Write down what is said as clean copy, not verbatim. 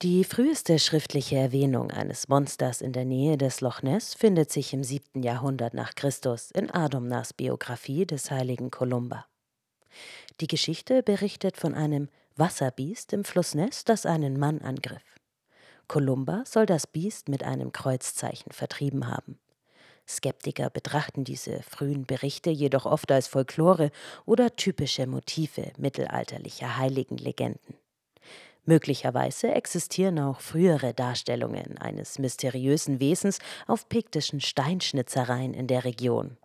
Die früheste schriftliche Erwähnung eines Monsters in der Nähe des Loch Ness findet sich im 7. Jahrhundert nach Christus in Adomnars Biografie des heiligen Kolumba. Die Geschichte berichtet von einem Wasserbiest im Fluss Ness, das einen Mann angriff. Kolumba soll das Biest mit einem Kreuzzeichen vertrieben haben. Skeptiker betrachten diese frühen Berichte jedoch oft als Folklore oder typische Motive mittelalterlicher Heiligenlegenden. Möglicherweise existieren auch frühere Darstellungen eines mysteriösen Wesens auf piktischen Steinschnitzereien in der Region.